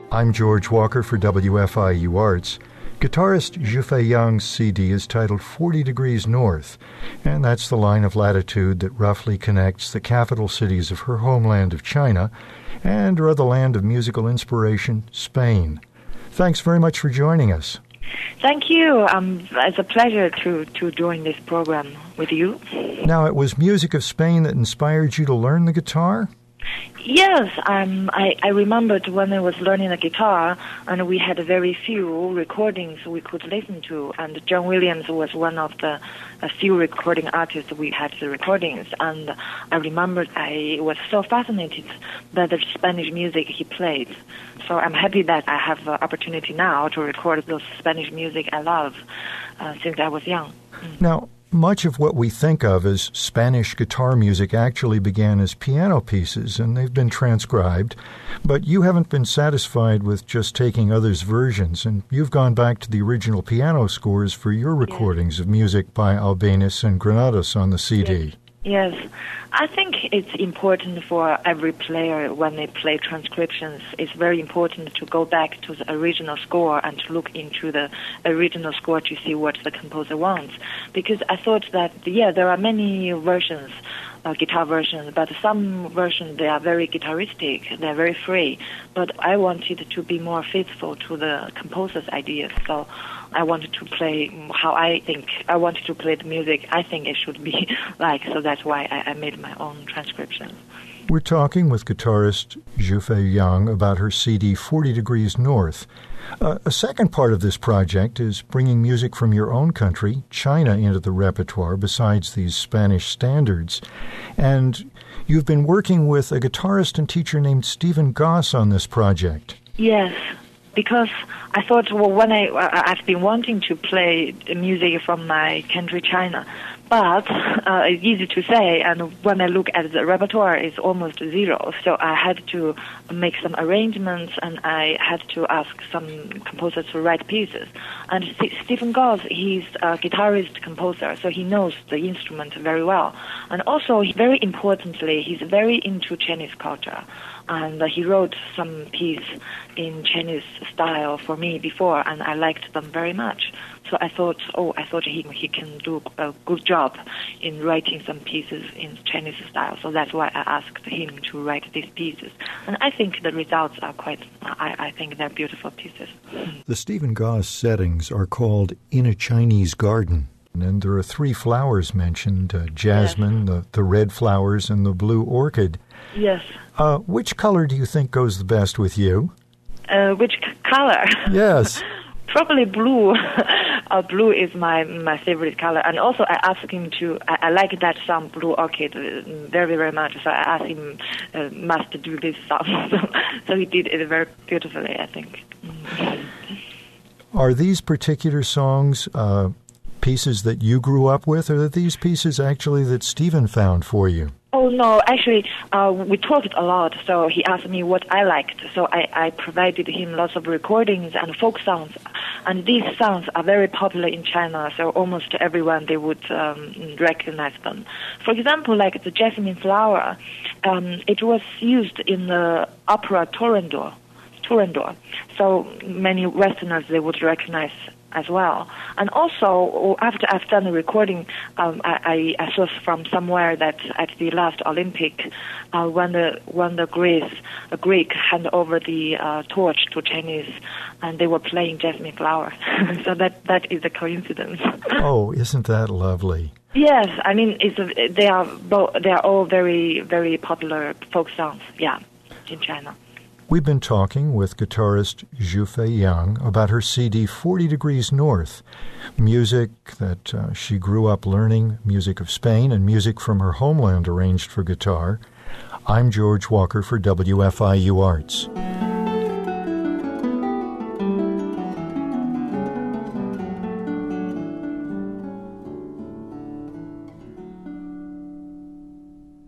I'm George Walker for WFIU Arts. Guitarist Zhifei Yang's CD is titled 40 Degrees North, and that's the line of latitude that roughly connects the capital cities of her homeland of China and her other land of musical inspiration, Spain. Thanks very much for joining us. Thank you. It's a pleasure to join this program with you. Now, it was music of Spain that inspired you to learn the guitar? Yes, I remembered when I was learning the guitar, and we had very few recordings we could listen to, and John Williams was one of the few recording artists we had the recordings, and I remembered I was so fascinated by the Spanish music he played. So I'm happy that I have the opportunity now to record those Spanish music I love since I was young. Now, much of what we think of as Spanish guitar music actually began as piano pieces, and they've been transcribed. But you haven't been satisfied with just taking others' versions, and you've gone back to the original piano scores for your recordings of music by Albéniz and Granados on the CD. Yes. I think it's important for every player when they play transcriptions. It's very important to go back to the original score and to look into the original score to see what the composer wants. Because I thought that, there are many versions, guitar versions, but some versions, they are very guitaristic, they're very free. But I wanted to be more faithful to the composer's ideas, so I wanted to play how I think. I wanted to play the music I think it should be like, so that's why I made my own transcription. We're talking with guitarist Zhifei Yang about her CD 40 Degrees North. A second part of this project is bringing music from your own country, China, into the repertoire besides these Spanish standards. And you've been working with a guitarist and teacher named Stephen Goss on this project. Yes. Because I thought, when I've been wanting to play music from my country, China, but it's easy to say, and when I look at the repertoire, it's almost zero. So I had to make some arrangements, and I had to ask some composers to write pieces. And Stephen Goss, he's a guitarist composer, so he knows the instrument very well. And also, very importantly, he's very into Chinese culture. And he wrote some piece in Chinese style for me before, and I liked them very much. So I thought he can do a good job in writing some pieces in Chinese style. So that's why I asked him to write these pieces. And I think the results are I think they're beautiful pieces. The Stephen Goss settings are called In a Chinese Garden. And there are three flowers mentioned, jasmine, yes, the red flowers, and the blue orchid. Yes. Which color do you think goes the best with you? Which color? Yes. Probably blue. Blue is my favorite color. And also I asked him I like that song, Blue Orchid, very, very much. So I asked him, must do this song. So he did it very beautifully, I think. Are these particular songs pieces that you grew up with, or are these pieces actually that Stephen found for you? Oh, no, actually, we talked a lot, so he asked me what I liked. So I provided him lots of recordings and folk songs. And these songs are very popular in China, so almost everyone, they would recognize them. For example, like the Jasmine Flower, it was used in the opera Turandot. So many Westerners, they would recognize as well. And also, after I've done the recording, I saw from somewhere that at the last Olympic, when the Greek handed over the torch to Chinese, and they were playing Jasmine Flower. So that is a coincidence. Oh, isn't that lovely? Yes, I mean they are all very, very popular folk songs. Yeah, in China. We've been talking with guitarist Zhifei Yang about her CD 40 Degrees North, music that she grew up learning, music of Spain, and music from her homeland arranged for guitar. I'm George Walker for WFIU Arts.